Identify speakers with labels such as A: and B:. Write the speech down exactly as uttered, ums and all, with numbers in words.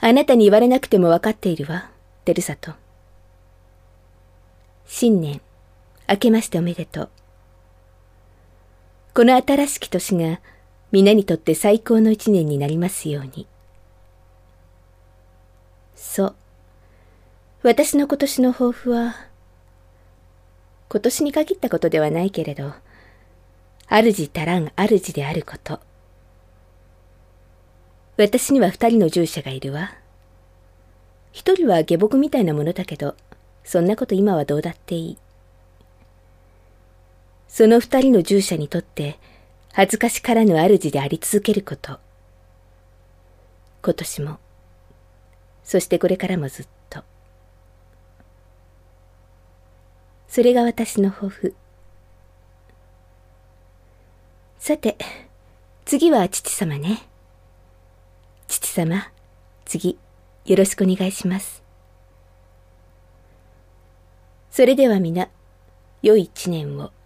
A: あなたに言われなくてもわかっているわ、デルサト。新年、明けましておめでとう。この新しき年が皆にとって最高の一年になりますように。そう。私の今年の抱負は、今年に限ったことではないけれど、主足らん主であること。私には二人の従者がいるわ。一人は下僕みたいなものだけど、そんなこと今はどうだっていい。その二人の従者にとって、恥ずかしからぬ主であり続けること。今年も、そしてこれからもずっと。それが私の抱負。さて、次は父様ね。父様、次、よろしくお願いします。それでは皆、良い一年を。